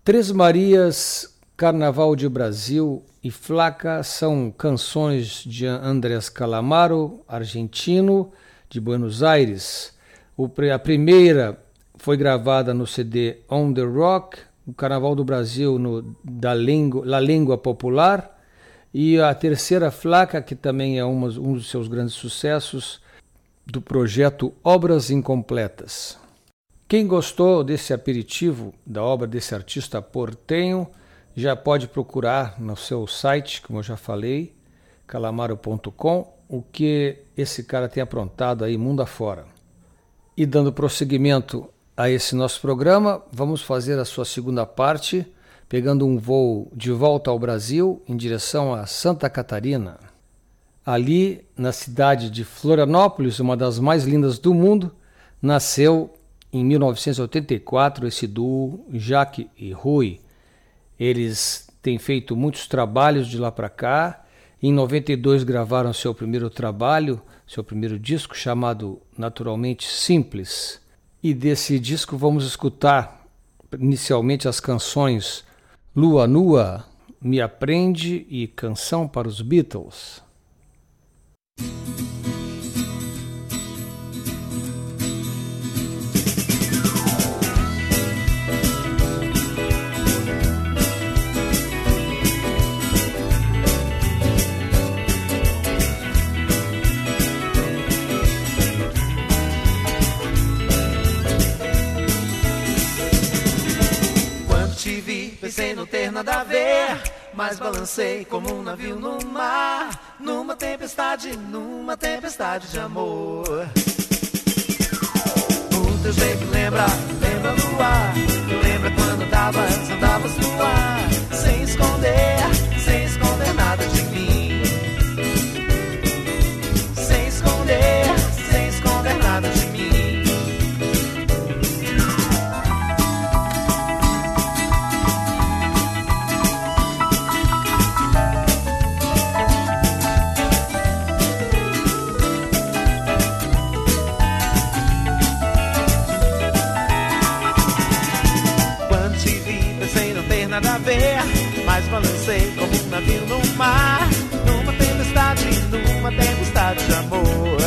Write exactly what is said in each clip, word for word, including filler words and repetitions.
Três Marias, Carnaval de Brasil e Flaca são canções de Andrés Calamaro, argentino, de Buenos Aires. O, a primeira foi gravada no C D On The Rock, o Carnaval do Brasil no da língua, La Língua Popular, e a terceira Flaca, que também é uma, um dos seus grandes sucessos, do projeto Obras Incompletas. Quem gostou desse aperitivo da obra desse artista portenho, já pode procurar no seu site, como eu já falei, calamaro ponto com, o que esse cara tem aprontado aí mundo afora. E dando prosseguimento a esse nosso programa, vamos fazer a sua segunda parte, pegando um voo de volta ao Brasil em direção a Santa Catarina. Ali, na cidade de Florianópolis, uma das mais lindas do mundo, nasceu em mil novecentos e oitenta e quatro esse duo Jaque e Rui. Eles têm feito muitos trabalhos de lá para cá. Em noventa e dois gravaram seu primeiro trabalho, seu primeiro disco, chamado Naturalmente Simples. E desse disco vamos escutar inicialmente as canções Lua Nua, Me Aprende e Canção para os Beatles. Pensei não ter nada a ver, mas balancei como um navio no mar, numa tempestade, numa tempestade de amor. O teu jeito lembra, lembra no ar, lembra quando andavas, andavas no ar, sem esconder, sem esconder nada de mim. Sem esconder, sem esconder nada de mim. Nada a ver, mas balancei como um navio no mar, numa tempestade, numa tempestade de amor.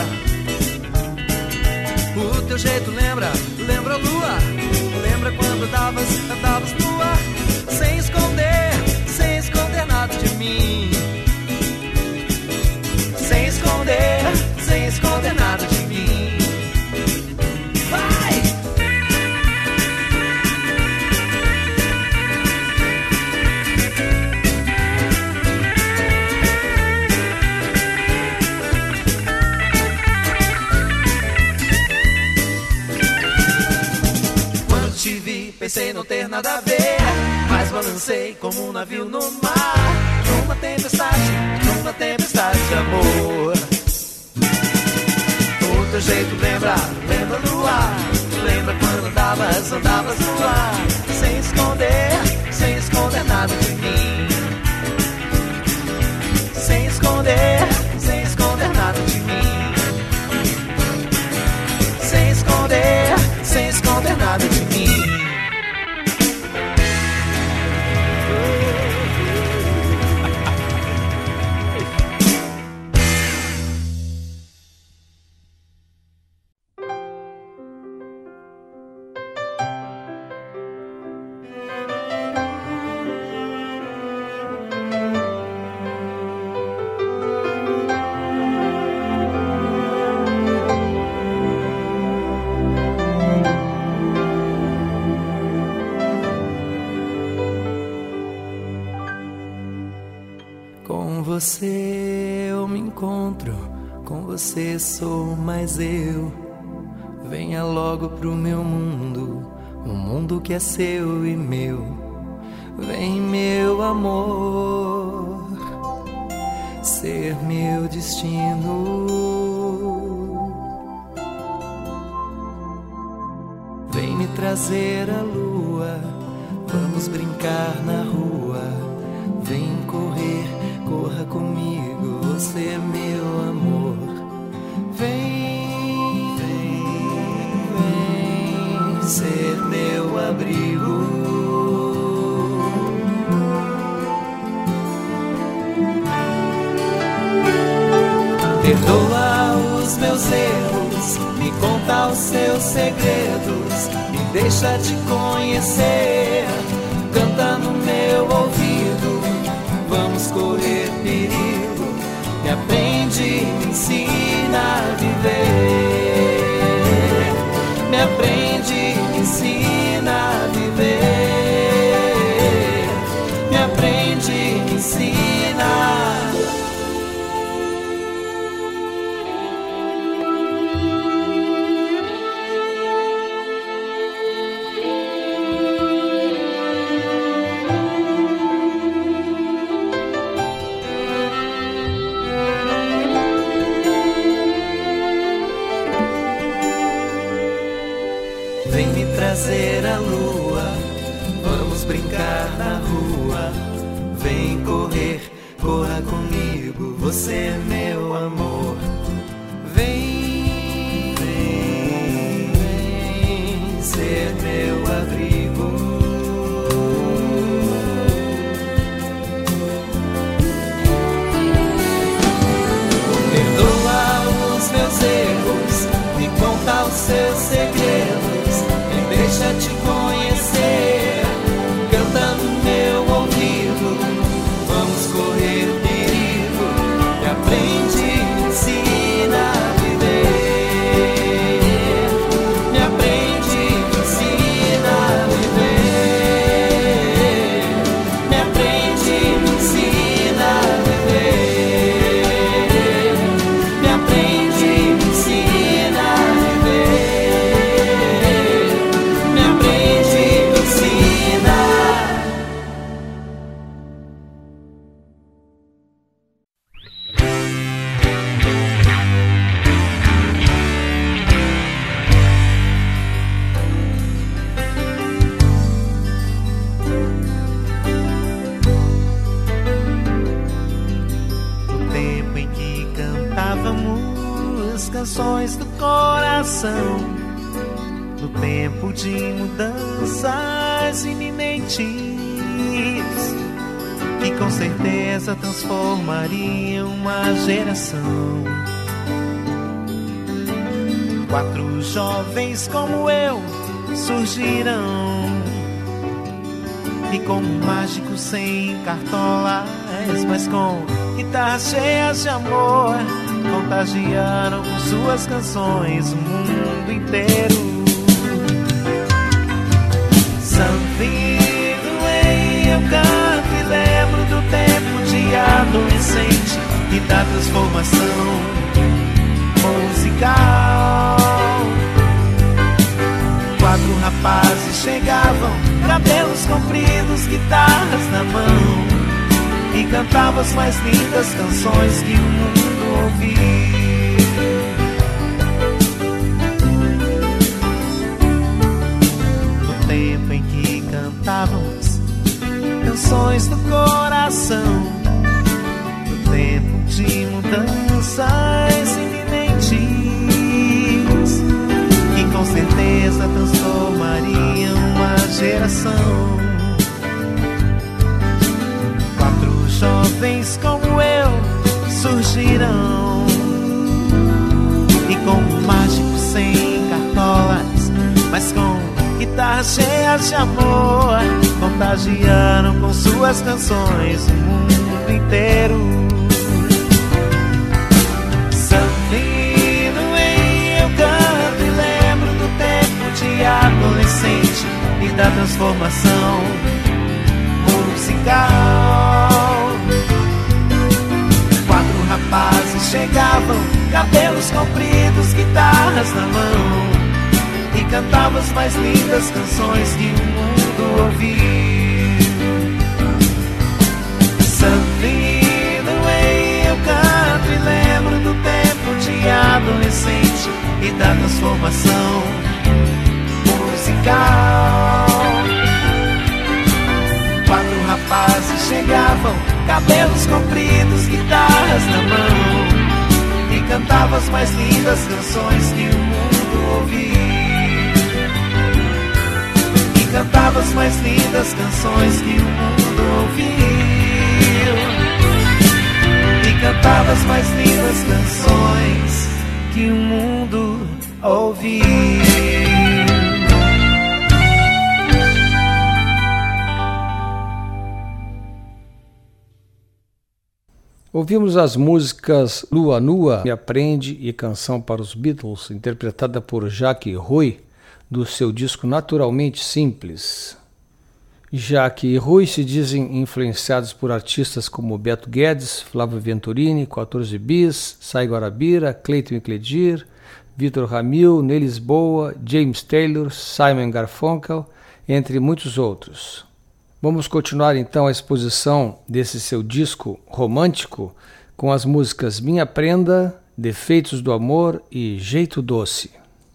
O teu jeito lembra, lembra a lua, lembra quando andavas, andavas no ar, sem esconder, sem esconder nada de mim. Sem esconder, sem esconder nada de mim. Pensei não ter nada a ver, mas balancei como um navio no mar, numa tempestade, numa tempestade de amor. O teu jeito lembra, lembra no ar, lembra quando andavas, andavas no ar, sem esconder, sem esconder nada de mim. Sem esconder, sem esconder nada de mim. Sem esconder, sem esconder nada de mim. Com você eu me encontro, com você sou mais eu. Venha logo pro meu mundo, um mundo que é seu e meu. Vem, meu amor, ser meu destino. Vem me trazer a lua, vamos brincar na rua. Vem correr, corra comigo, você é meu amor. Vem, vem, vem ser meu abrigo. Perdoa os meus erros, me conta os seus segredos, me deixa te conhecer, canta no meu ouvido, vamos correr perigo, me aprende, me ensina a viver, me aprende, me ensina a viver, me aprende, me ensina. Vem me trazer a lua, vamos brincar na rua. Vem correr, corra comigo, você é meu amor. Vem, vem, vem ser meu abrigo. Perdoa os meus erros, me conta os seus segredos, deixa te conhecer, canta no meu ouvido, vamos correr perigo, me aprende, me ensina a viver, me aprende, me ensina a viver, me aprende, me ensina a viver, me aprende, me ensina a viver. Me aprende, me ensina. No tempo em que cantávamos canções do coração, no tempo de mudanças iminentes, que com certeza transformariam uma geração. Quatro jovens como eu surgirão, e como mágicos sem cartolas, mas com guitarras cheias de amor, contagiaram com suas canções o mundo inteiro. Something the way eu canto e lembro do tempo de adolescente e da transformação musical. Quatro rapazes chegavam, cabelos compridos, guitarras na mão, e cantavam as mais lindas canções que o mundo ouvia. Tempo em que cantávamos canções do coração, no tempo de mudanças iminentes, que com certeza transformariam uma geração. Quatro jovens como eu surgirão, e como mágicos sem cartolas, mas com guitarras cheias de amor, contagiaram com suas canções o mundo inteiro. Something the way eu canto e lembro do tempo de adolescente e da transformação musical. Quatro rapazes chegavam, cabelos compridos, guitarras na mão, e cantava as mais lindas canções que o mundo ouviu. Something the way eu canto e lembro do tempo de adolescente e da transformação musical. Quatro rapazes chegavam, cabelos compridos, guitarras na mão, e cantava as mais lindas canções que o mundo ouviu. Cantava as mais lindas canções que o mundo ouviu, e cantava as mais lindas canções que o mundo ouviu. Ouvimos as músicas Lua Nua, Me Aprende e Canção para os Beatles, interpretada por Jaque Rui, do seu disco Naturalmente Simples. Jaque e Rui se dizem influenciados por artistas como Beto Guedes, Flávio Venturini, quatorze Bis, Sai Guarabira, Cleiton e Cledir, Vitor Ramil, Ney Lisboa, James Taylor, Simon Garfunkel, entre muitos outros. Vamos continuar então a exposição desse seu disco romântico com as músicas Minha Prenda, Defeitos do Amor e Jeito Doce.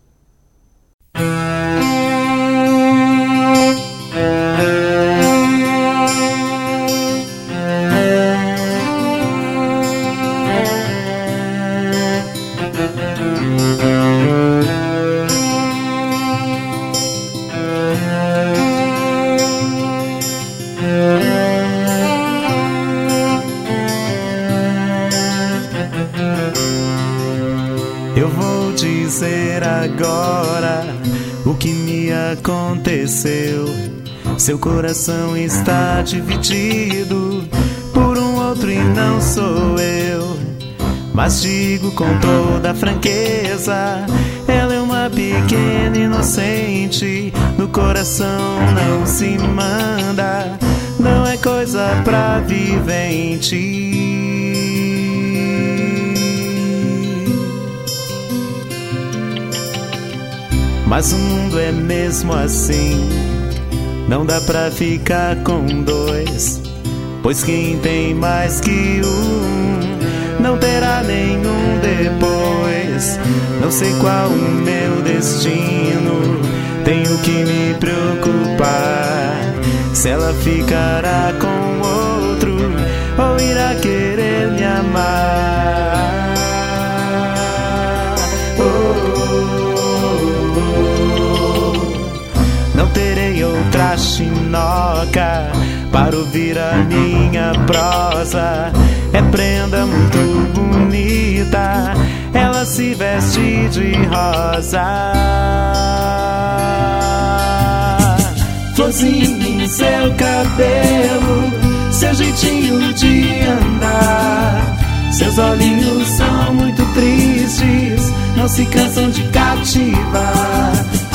Eu vou dizer agora o que me aconteceu. Seu coração está dividido por um outro e não sou eu. Mas digo com toda franqueza, ela é uma pequena inocente. No coração não se manda, não é coisa pra vivente. Mas o mundo é mesmo assim, não dá pra ficar com dois, pois quem tem mais que um não terá nenhum depois. Não sei qual o meu destino, tenho que me preocupar se ela ficará com outro ou irá querer me amar. Não terei outra chinoca para ouvir a minha prosa. É prenda muito bonita, ela se veste de rosa. Florzinha em seu cabelo, seu jeitinho de andar, seus olhinhos são muito tristes, não se cansam de cativar.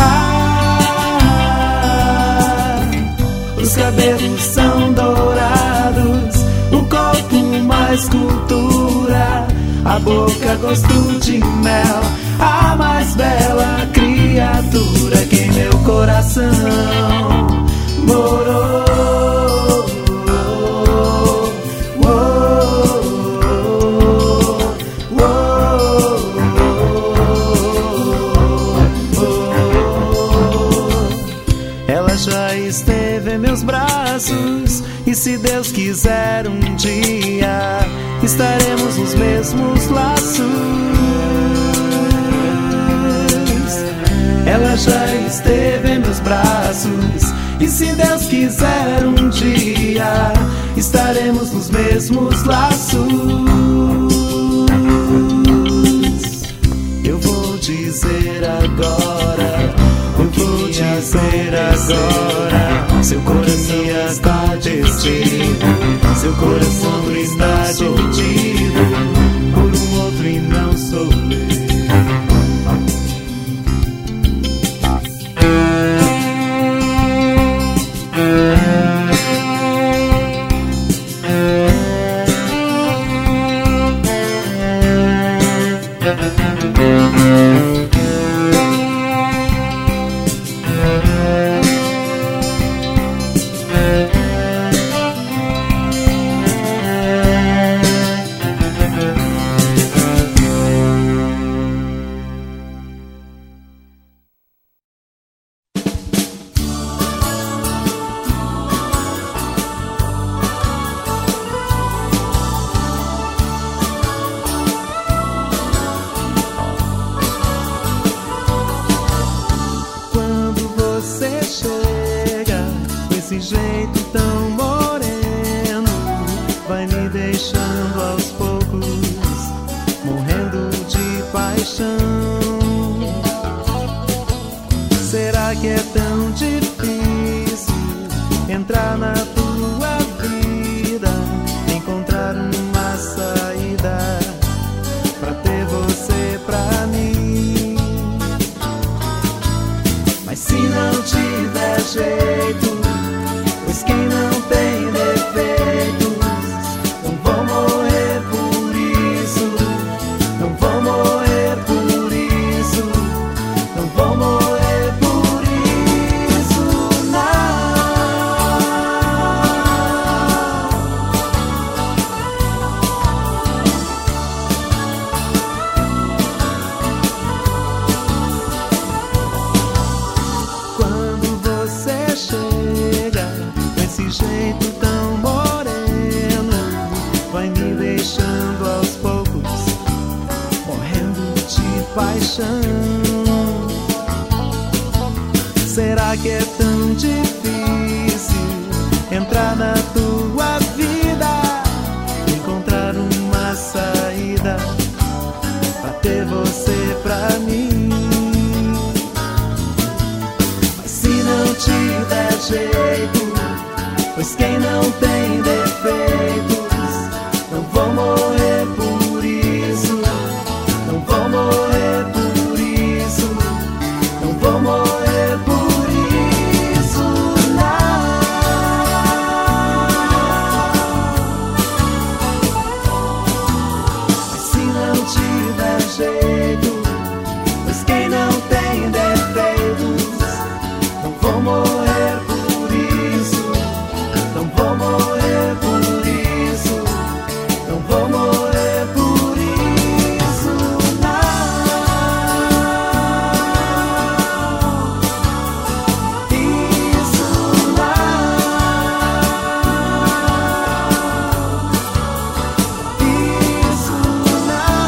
Os cabelos são dourados, o corpo uma escultura, a boca gosto de mel, a mais bela criatura que em meu coração morou. Já esteve em meus braços, e se Deus quiser um dia estaremos nos mesmos laços. Ela já esteve em meus braços, e se Deus quiser um dia estaremos nos mesmos laços. Eu vou dizer agora, eu vou dizer agora, seu coração está dividido, seu coração está dividido por um outro e não sou eu. paixão. Será que é tão difícil entrar na tua vida, encontrar uma saída pra ter você pra mim? Mas se não tiver jeito, pois quem não tem defeitos não vão morrer por isso, não vão morrer por isso, não vão morrer por isso, não. Quando você chega com esse jeito tão moreno, vai me deixando aos poucos, morrendo de paixão. Será que é tão difícil entrar na tua vida, encontrar uma saída pra ter você pra mim? Mas se não tiver jeito, pois quem não tem defeitos não vão morrer por isso, não vão morrer por isso, não vão morrer por isso, não. Mas se não tiver jeito, pois quem não tem defeitos não vão morrer por isso, não vão morrer por isso, não vão morrer por isso, não. Isso não. Isso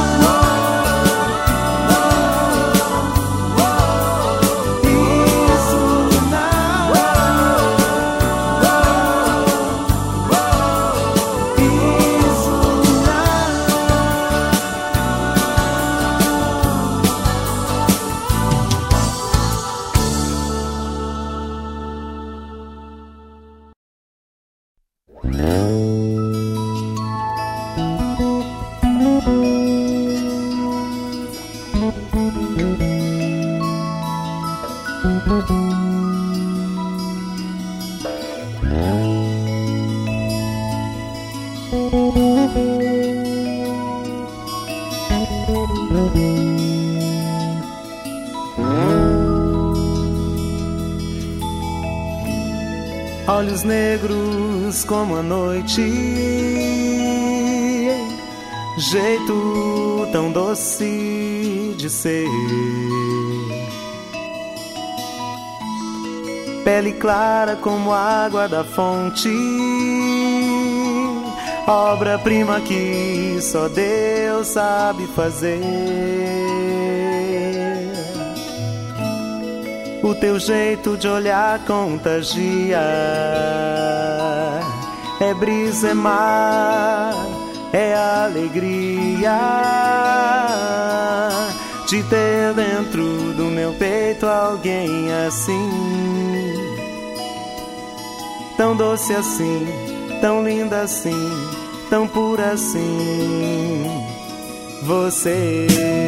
Olhos negros como a noite, jeito tão doce de ser, pele clara como a água da fonte, obra-prima que só Deus sabe fazer. O teu jeito de olhar contagia, é brisa, é mar, é alegria de ter dentro do meu peito alguém assim, tão doce assim, tão linda assim, tão pura assim, você.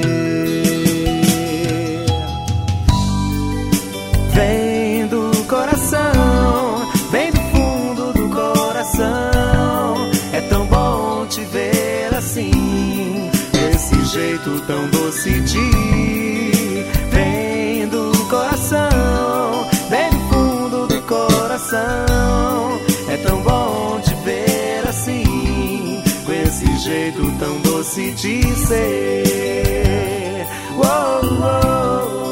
Vem do coração, vem do fundo do coração, é tão bom te ver assim, desse jeito tão doce de ir. Vem do coração, vem do fundo do coração, é tão bom te ver assim, com esse jeito tão doce de ser. Uou, uou.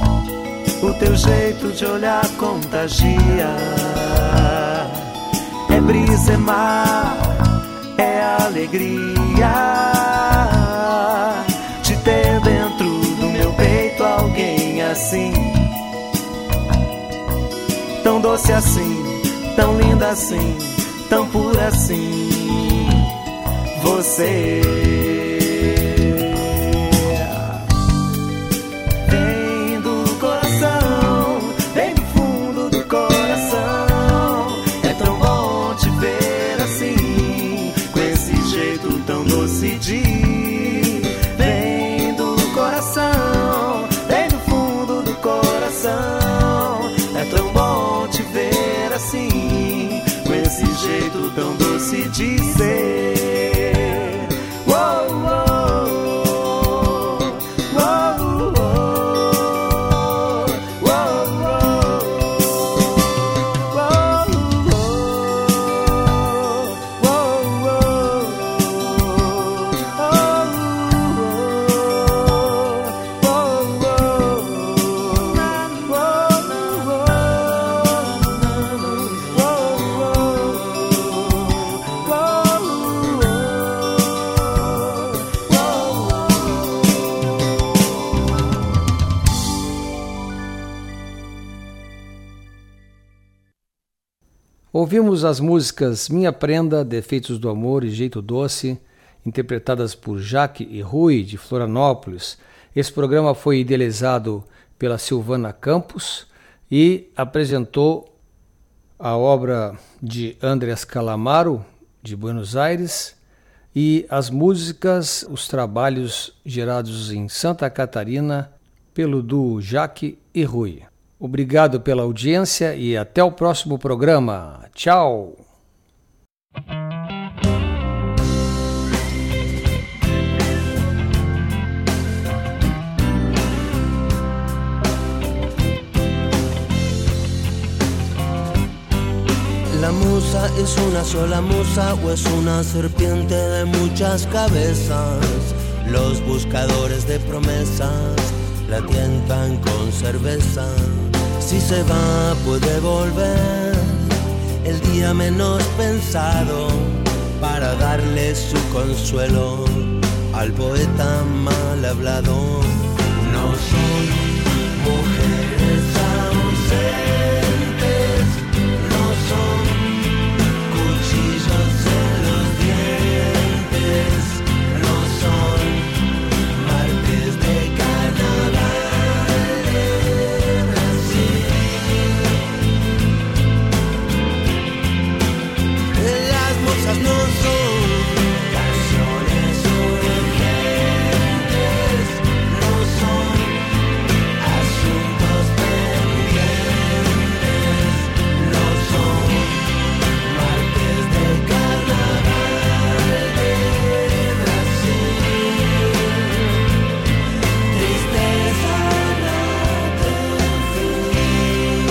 O teu jeito de olhar contagia, é é brisa, é mar, é alegria de ter dentro do meu peito alguém assim, tão doce assim, tão linda assim, tão pura assim. Você vem do coração, vem do fundo do coração. É tão bom te ver assim, com esse jeito tão doce de. Vem do coração, vem do fundo do coração. É tão bom te ver assim, com esse jeito tão doce de ser. Ouvimos as músicas Minha Prenda, Defeitos do Amor e Jeito Doce, interpretadas por Jaque e Rui, de Florianópolis. Esse programa foi idealizado pela Silvana Campos e apresentou a obra de Andrés Calamaro, de Buenos Aires, e as músicas, os trabalhos gerados em Santa Catarina pelo duo Jaque e Rui. Obrigado pela audiência e até o próximo programa. Tchau! La musa es una sola musa o es una serpiente de muchas cabezas. Los buscadores de promesas la tientan con cerveza. Si se va puede volver el día menos pensado para darle su consuelo al poeta mal hablado. No son mujeres ausentes, no son cuchillos en los dientes, no son martes de carnaval de Brasil. Las musas no son canciones urgentes, no son asuntos pendientes, no son martes de carnaval de Brasil. Tristeza no tiene fin.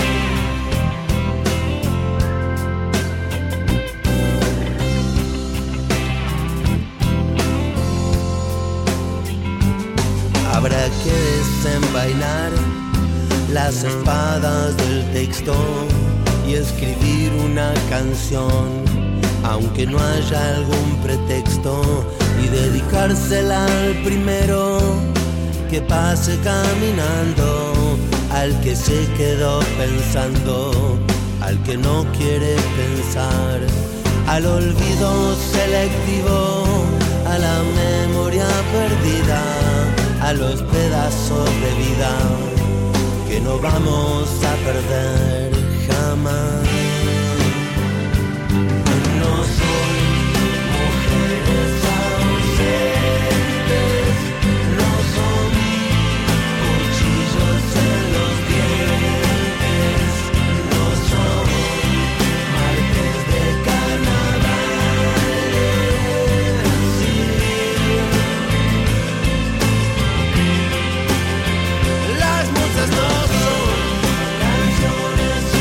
Habrá que desenvainar las espadas del texto y escribir una canción, aunque no haya algún pretexto, y dedicársela al primero que pase caminando, al que se quedó pensando, al que no quiere pensar, al olvido selectivo, a la memoria perdida, a los pedazos de vida que no vamos a perder jamás. No son mujeres ausentes, no son cuchillos en los dientes, no son martes de carnaval de Brasil. Las musas no son canciones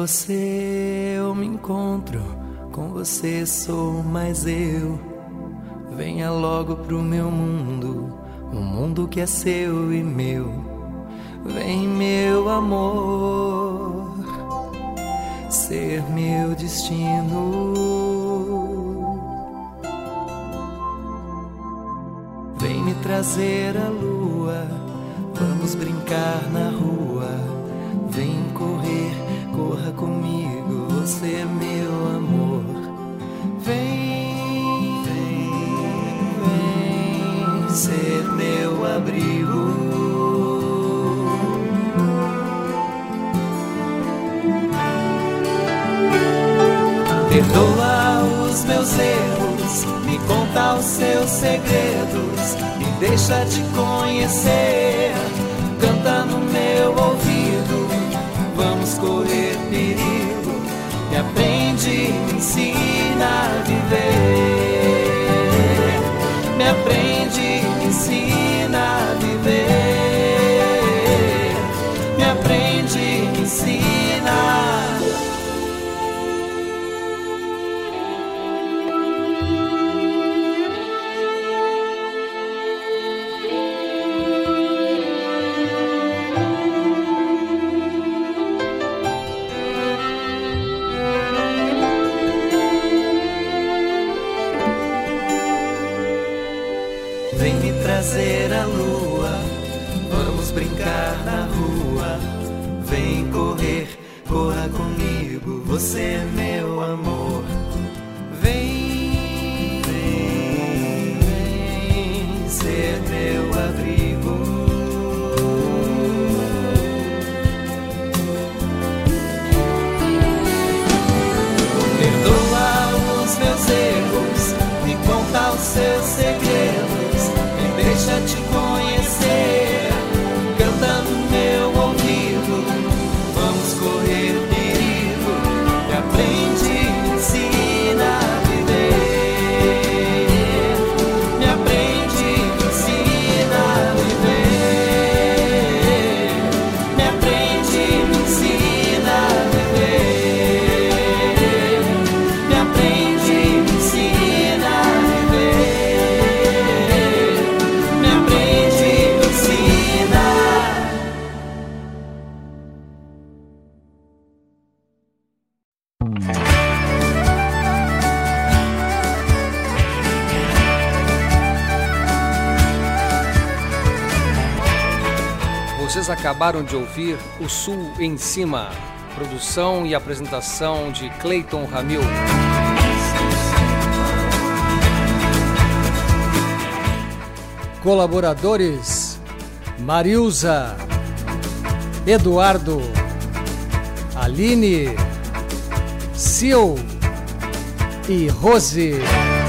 você eu me encontro, com você sou mais eu. Venha logo pro meu mundo, um mundo que é seu e meu. Vem, meu amor, ser meu destino. Vem me trazer a lua, vamos brincar na rua. Vem correr, corra comigo, você é meu amor. Vem, vem, vem ser meu abrigo. Perdoa os meus erros, me conta os seus segredos, me deixa te conhecer, canta no meu ouvido, vamos correr perigo, me aprende, me ensina a viver, me aprende, me ensina a viver, me aprende, me ensina. Vem me trazer a lua, vamos brincar na rua. Vem correr, corra comigo, você é meu amor. Vem, vem, vem ser meu abrigo. Perdoa os meus erros, me conta os seus segredos, deixa te conhecer, canta no meu ouvido, vamos correr perigo, me aprende, me ensina a viver, me aprende, me ensina a viver, me aprende, me ensina a viver, me aprende, me ensina a viver. Me aprende, me ensina. Vocês acabaram de ouvir O Sul em Cima, produção e apresentação de Cleiton Ramil. Colaboradores: Marilza, Eduardo, Aline, Sil e Rose.